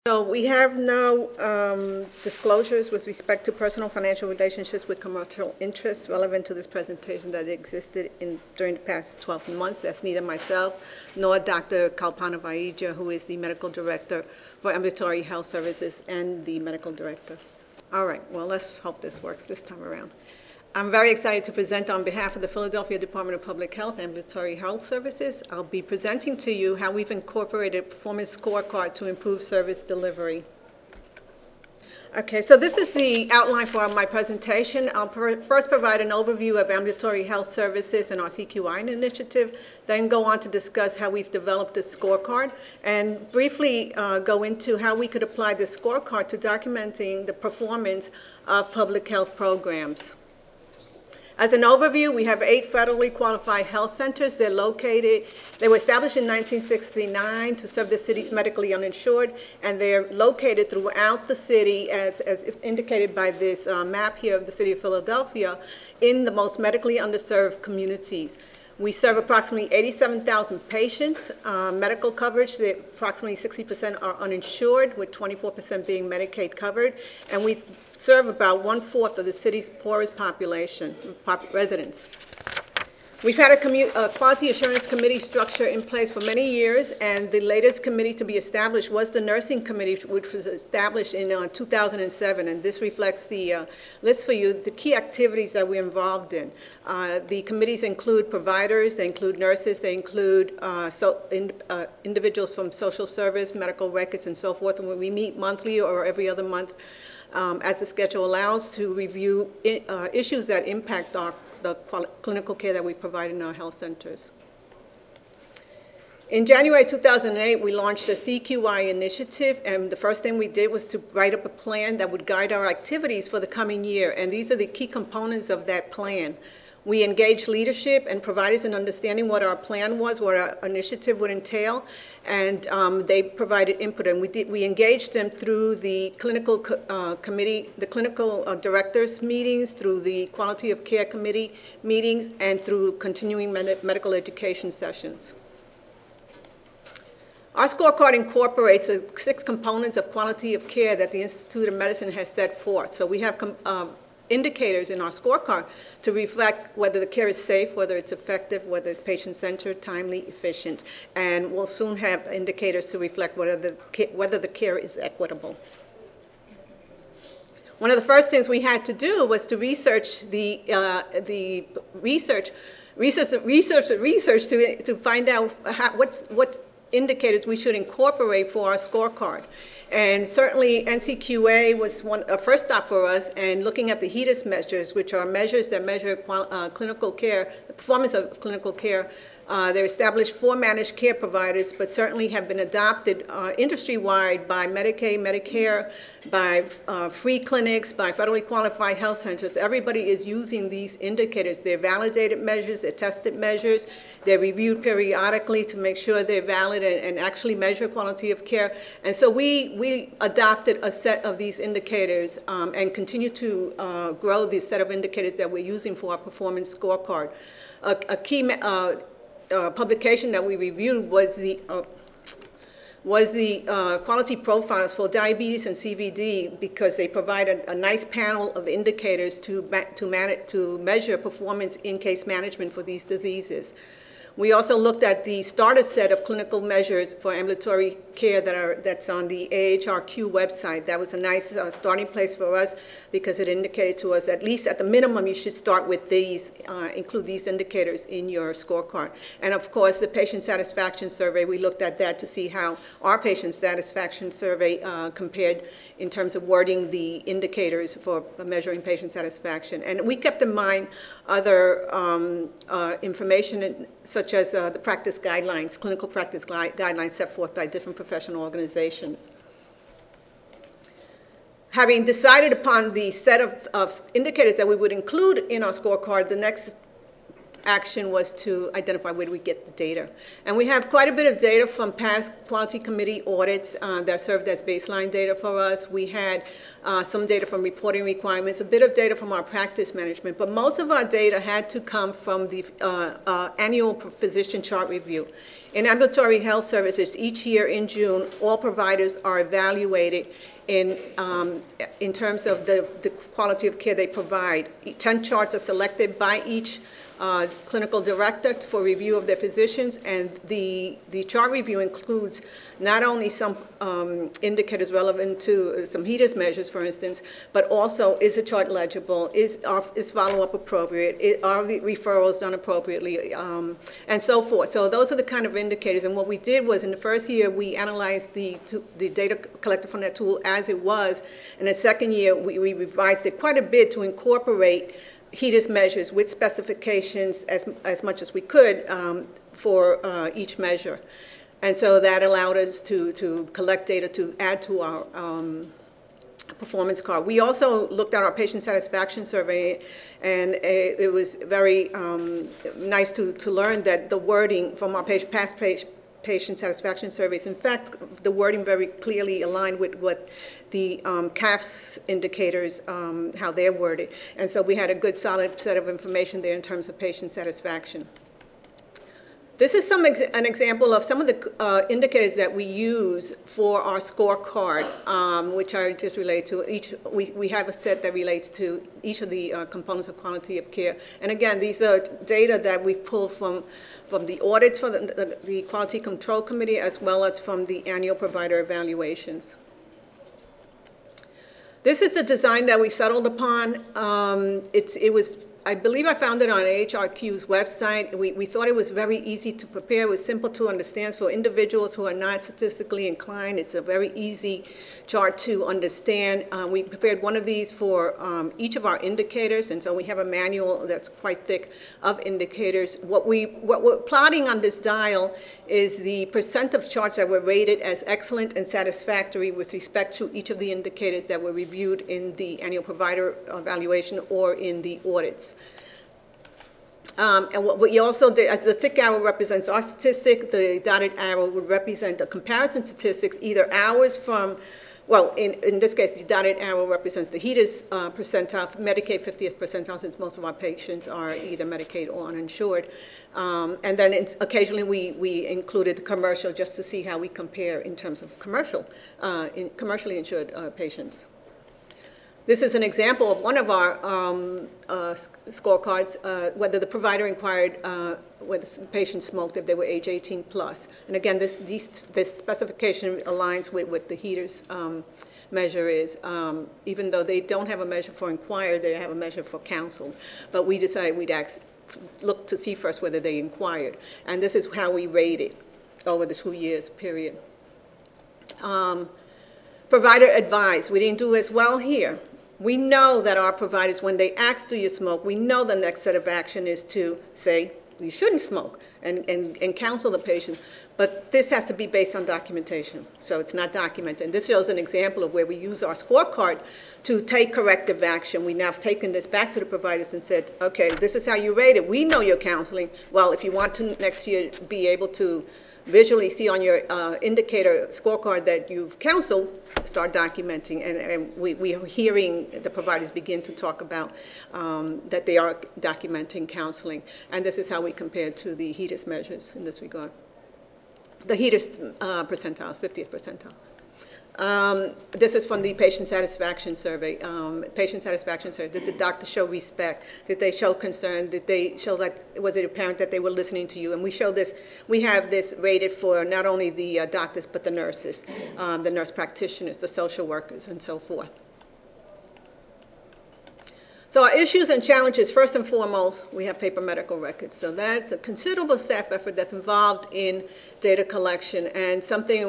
So we have no disclosures with respect to personal financial relationships with commercial interests relevant to this presentation that existed during the past 12 months. That's neither myself nor Dr. Kalpana Vaidya, who is the medical director for Ambulatory Health Services and the medical director. All right, well, let's hope this works this time around. I'm very excited to present on behalf of the Philadelphia Department of Public Health Ambulatory Health Services. I'll be presenting to you how we've incorporated a performance scorecard to improve service delivery. Okay, so this is the outline for my presentation. I'll first provide an overview of ambulatory health services and our CQI initiative, then go on to discuss how we've developed this scorecard, and briefly go into how we could apply this scorecard to documenting the performance of public health programs. As an overview, we have 8 federally qualified health centers. They were established in 1969 to serve the city's medically uninsured, and they're located throughout the city, as indicated by this map here of the city of Philadelphia, in the most medically underserved communities. We serve approximately 87,000 patients. Medical coverage, approximately 60% are uninsured, with 24% being Medicaid covered, and we serve about 1/4 of the city's poorest residents. We've had a quality assurance committee structure in place for many years, and the latest committee to be established was the nursing committee, which was established in 2007, and this reflects the list for you, the key activities that we're involved in. The committees include providers, they include nurses, they include individuals from social service, medical records, and so forth, and we meet monthly or every other month as the schedule allows to review issues that impact the clinical care that we provide in our health centers. In January 2008, we launched a CQI initiative, and the first thing we did was to write up a plan that would guide our activities for the coming year, and these are the key components of that plan. We engaged leadership and providers in understanding what our plan was, what our initiative would entail, and they provided input. And we engaged them through the clinical committee, the clinical directors meetings, through the quality of care committee meetings, and through continuing medical education sessions. Our scorecard incorporates the 6 components of quality of care that the Institute of Medicine has set forth. So we have indicators in our scorecard to reflect whether the care is safe, whether it's effective, whether it's patient-centered, timely, efficient, and we'll soon have indicators to reflect whether the care is equitable. One of the first things we had to do was to research to find out what indicators we should incorporate for our scorecard. And certainly NCQA was a first stop for us, and looking at the HEDIS measures, which are measures that measure clinical care, the performance of clinical care. They're established for managed care providers, but certainly have been adopted industry-wide by Medicaid, Medicare, by free clinics, by federally qualified health centers. Everybody is using these indicators. They're validated measures, they're tested measures, they're reviewed periodically to make sure they're valid and actually measure quality of care. And so we adopted a set of these indicators and continue to grow the set of indicators that we're using for our performance scorecard. A key publication that we reviewed was the quality profiles for diabetes and CVD, because they provide a nice panel of indicators to measure performance in case management for these diseases. We also looked at the starter set of clinical measures for ambulatory care that's on the AHRQ website. That was a nice starting place for us, because it indicated to us, at least at the minimum, you should start with these, include these indicators in your scorecard. And of course, the patient satisfaction survey, we looked at that to see how our patient satisfaction survey compared in terms of wording the indicators for measuring patient satisfaction. And we kept in mind other information such as the practice guidelines, clinical practice guidelines set forth by different professional organizations. Having decided upon the set of indicators that we would include in our scorecard, the next action was to identify where do we get the data. And we have quite a bit of data from past quality committee audits that served as baseline data for us. We had some data from reporting requirements, a bit of data from our practice management, but most of our data had to come from the annual physician chart review. In ambulatory health services, each year in June, all providers are evaluated in terms of the quality of care they provide. 10 charts are selected by each clinical director for review of their physicians, and the chart review includes not only some indicators relevant to some HEDIS measures, for instance, but also is the chart legible, is follow-up appropriate, are the referrals done appropriately, and so forth. So those are the kind of indicators, and what we did was in the first year we analyzed the data collected from that tool as it was. In the second year we revised it quite a bit to incorporate HEDIS measures with specifications as much as we could for each measure. And so that allowed us to collect data to add to our performance card. We also looked at our patient satisfaction survey, and it was very nice to learn that the wording from our past patient satisfaction surveys, in fact, the wording very clearly aligned with what the CAHPS indicators, how they're worded. And so we had a good solid set of information there in terms of patient satisfaction. This is an example of some of the indicators that we use for our scorecard, which are just related to each. We have a set that relates to each of the components of quality of care. And again, these are data that we pulled from the audits for the Quality Control Committee, as well as from the annual provider evaluations. This is the design that we settled upon. It was, I believe I found it on AHRQ's website. We thought it was very easy to prepare. It was simple to understand for individuals who are not statistically inclined. It's a very easy chart to understand. We prepared one of these for each of our indicators, and so we have a manual that's quite thick of indicators. What we're plotting on this dial is the percent of charts that were rated as excellent and satisfactory with respect to each of the indicators that were reviewed in the annual provider evaluation or in the audits. And what we also did, the thick arrow represents our statistic, the dotted arrow would represent the comparison statistics, either ours from, well, in this case, the dotted arrow represents the HEDIS percentile, Medicaid 50th percentile, since most of our patients are either Medicaid or uninsured. And then occasionally we included commercial just to see how we compare in terms of commercially insured patients. This is an example of one of our scorecards, whether the provider inquired whether the patient smoked if they were age 18 plus. And again, this specification aligns with what the HEDIS measure is. Even though they don't have a measure for inquired, they have a measure for counseled. But we decided we'd look to see first whether they inquired. And this is how we rated over the 2 years period. Provider advice, we didn't do as well here. We know that our providers, when they ask, do you smoke, we know the next set of action is to say, you shouldn't smoke, and counsel the patient. But this has to be based on documentation, so it's not documented. And this shows an example of where we use our scorecard to take corrective action. We now have taken this back to the providers and said, okay, this is how you rate it. We know you're counseling. Well, if you want to next year be able to visually see on your indicator scorecard that you've counseled, start documenting. And we are hearing the providers begin to talk about that they are documenting counseling. And this is how we compare to the HEDIS measures in this regard. The HEDIS percentiles, 50th percentile. This is from the patient satisfaction survey. Patient satisfaction survey, did the doctor show respect? Did they show concern? Did they show that, was it apparent that they were listening to you? And we show this, we have this rated for not only the doctors, but the nurses, the nurse practitioners, the social workers, and so forth. So our issues and challenges, first and foremost, we have paper medical records. So that's a considerable staff effort that's involved in data collection, and something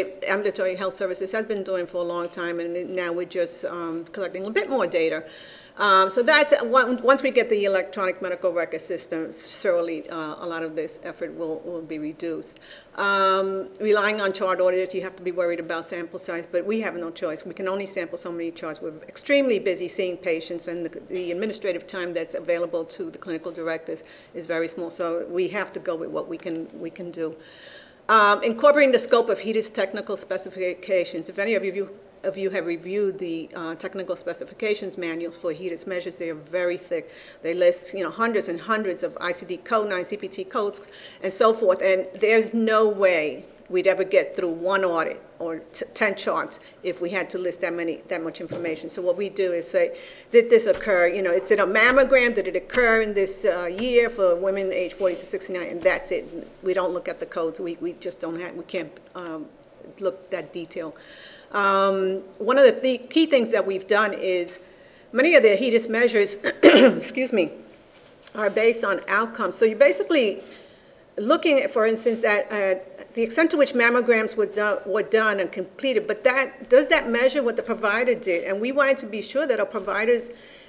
ambulatory health services has been doing for a long time, and now we're just collecting a bit more data. So that's, once we get the electronic medical record system, surely a lot of this effort will be reduced. Relying on chart auditors, you have to be worried about sample size, but we have no choice. We can only sample so many charts. We're extremely busy seeing patients, and the administrative time that's available to the clinical directors is very small. So we have to go with what we can do. Incorporating the scope of HEDIS technical specifications. If any of you have reviewed the technical specifications manuals for HEDIS measures, they are very thick. They list, hundreds and hundreds of ICD code 9 CPT codes and so forth, and there's no way we'd ever get through one audit or 10 charts if we had to list that much information. So what we do is say, did this occur? It's in a mammogram. Did it occur in this year for women age 40 to 69? And that's it. We don't look at the codes. We just don't have. We can't look that detail. One of the key things that we've done is many of the HEDIS measures, excuse me, are based on outcomes. So you're basically looking at, for instance, at the extent to which mammograms were done and completed, but does that measure what the provider did? And we wanted to be sure that our providers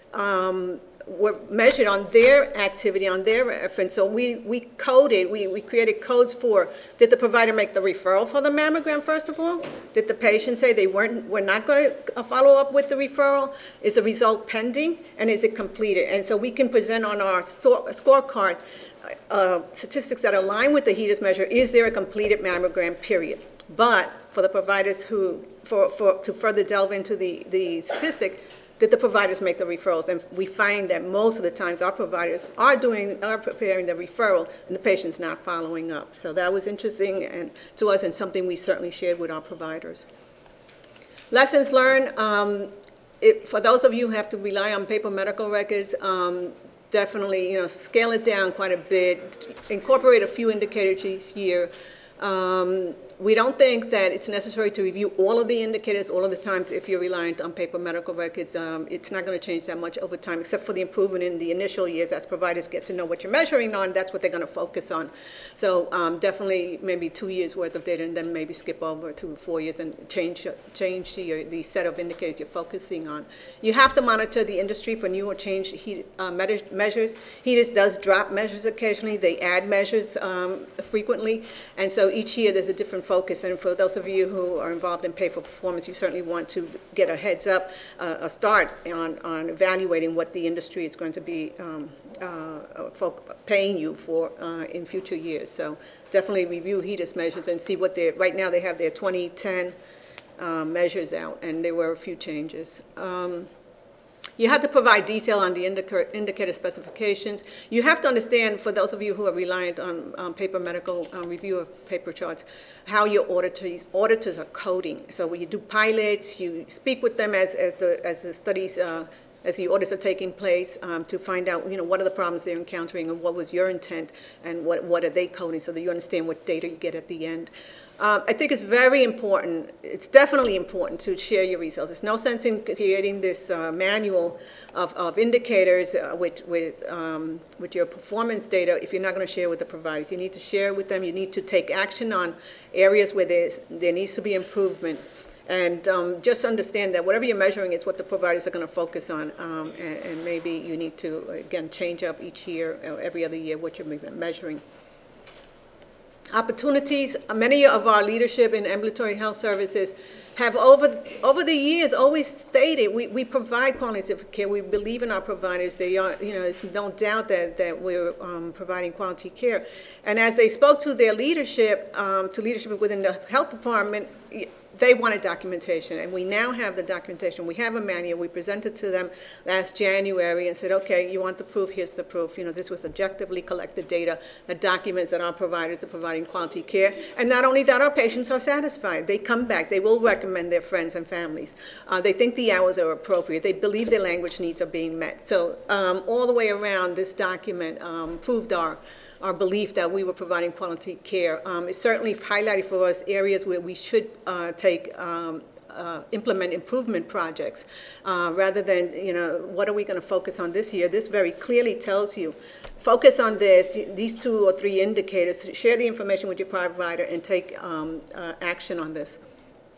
were measured on their activity, on their reference. So we created codes for, did the provider make the referral for the mammogram, first of all? Did the patient say we're not going to follow up with the referral? Is the result pending? And is it completed? And so we can present on our scorecard statistics that align with the HEDIS measure. Is there a completed mammogram, period? But for the providers to further delve into the statistic, did the providers make the referrals? And we find that most of the times our providers are preparing the referral and the patient's not following up. So that was interesting to us and something we certainly shared with our providers. Lessons learned, for those of you who have to rely on paper medical records, definitely, scale it down quite a bit, incorporate a few indicators each year. We don't think that it's necessary to review all of the indicators all of the time if you're reliant on paper medical records. It's not going to change that much over time, except for the improvement in the initial years as providers get to know what you're measuring on. That's what they're going to focus on. So definitely maybe 2 years worth of data, and then maybe skip over to 4 years and change the set of indicators you're focusing on. You have to monitor the industry for new or changed measures. HEDIS does drop measures occasionally. They add measures frequently, and so each year there's a different focus. And for those of you who are involved in pay for performance, you certainly want to get a heads up, a start on evaluating what the industry is going to be paying you for in future years. So definitely review HEDIS measures and see what right now they have their 2010 measures out, and there were a few changes. You have to provide detail on the indicator specifications. You have to understand, for those of you who are reliant on paper medical review of paper charts, how your auditors are coding. So when you do pilots, you speak with them as the studies, as the audits are taking place, to find out, what are the problems they're encountering and what was your intent and what are they coding, so that you understand what data you get at the end. I think it's very important, it's definitely important to share your results. There's no sense in creating this manual of indicators with your performance data if you're not going to share with the providers. You need to share with them. You need to take action on areas where there needs to be improvement. And just understand that whatever you're measuring is what the providers are going to focus on. And maybe you need to, again, change up each year or every other year what you're measuring. Opportunities. Many of our leadership in ambulatory health services have over the years always stated we provide qualitative care. We believe in our providers. They are, it's no doubt that we're providing quality care. And as they spoke to their leadership, to leadership within the health department, they wanted documentation, and we now have the documentation. We have a manual. We presented to them last January and said, okay, you want the proof? Here's the proof. This was objectively collected data that documents that our providers are providing quality care. And not only that, our patients are satisfied. They come back. They will recommend their friends and families. They think the hours are appropriate. They believe their language needs are being met. So all the way around, this document proved our belief that we were providing quality care. It certainly highlighted for us areas where we should implement improvement projects rather than, what are we going to focus on this year? This very clearly tells you, focus on these 2 or 3 indicators, share the information with your provider, and take action on this.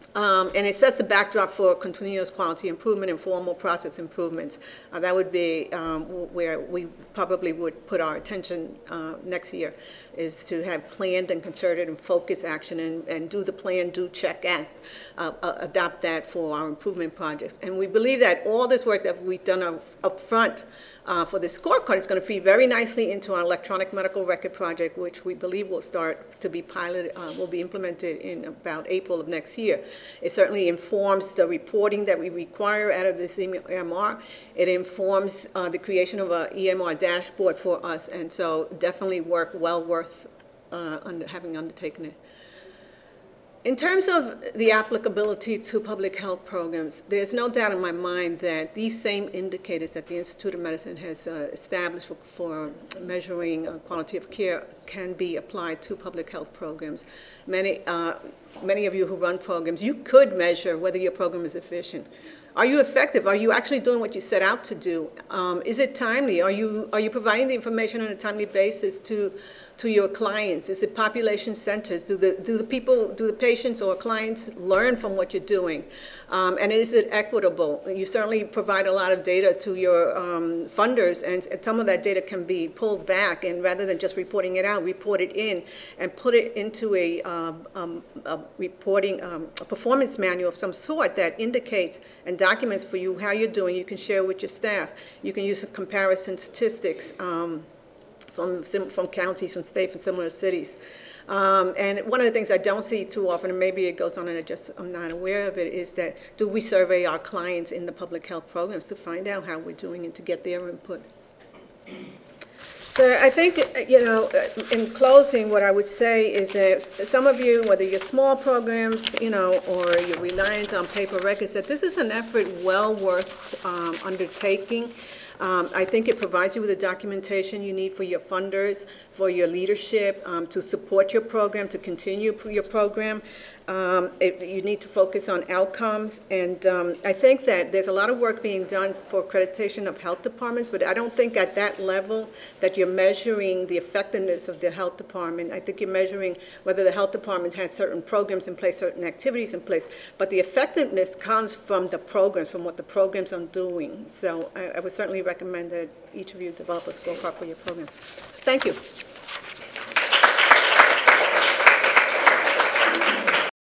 And it sets the backdrop for continuous quality improvement and formal process improvements. That would be where we probably would put our attention next year, is to have planned and concerted and focused action and do the plan, do, check, act, adopt that for our improvement projects. And we believe that all this work that we've done up front for the scorecard is going to feed very nicely into our electronic medical record project, which we believe will start to be piloted, will be implemented in about April of next year. It certainly informs the reporting that we require out of this EMR. It informs the creation of an EMR dashboard for us, and so definitely work well worth having undertaken it. In terms of the applicability to public health programs, there's no doubt in my mind that these same indicators that the Institute of Medicine has established for measuring quality of care can be applied to public health programs. Many of you who run programs, you could measure whether your program is efficient. Are you effective? Are you actually doing what you set out to do? Is it timely? Are you providing the information on a timely basis to your clients? Is it population centers? Do the patients or clients learn from what you're doing? And is it equitable? You certainly provide a lot of data to your funders, and some of that data can be pulled back, and rather than just reporting it out, report it in and put it into a reporting, a performance manual of some sort that indicates and documents for you how you're doing. You can share with your staff. You can use comparison statistics from counties, from states, from similar cities. And one of the things I don't see too often, and maybe it goes on and I'm not aware of it, is that do we survey our clients in the public health programs to find out how we're doing and to get their input? So I think, in closing, what I would say is that some of you, whether you're small programs, or you're reliant on paper records, that this is an effort well worth undertaking. I think it provides you with the documentation you need for your funders, for your leadership, to support your program, to continue your program. You need to focus on outcomes, and I think that there's a lot of work being done for accreditation of health departments, but I don't think at that level that you're measuring the effectiveness of the health department. I think you're measuring whether the health department has certain programs in place, certain activities in place, but the effectiveness comes from the programs, from what the programs are doing. So I would certainly recommend that each of you develop a scorecard for your program. Thank you.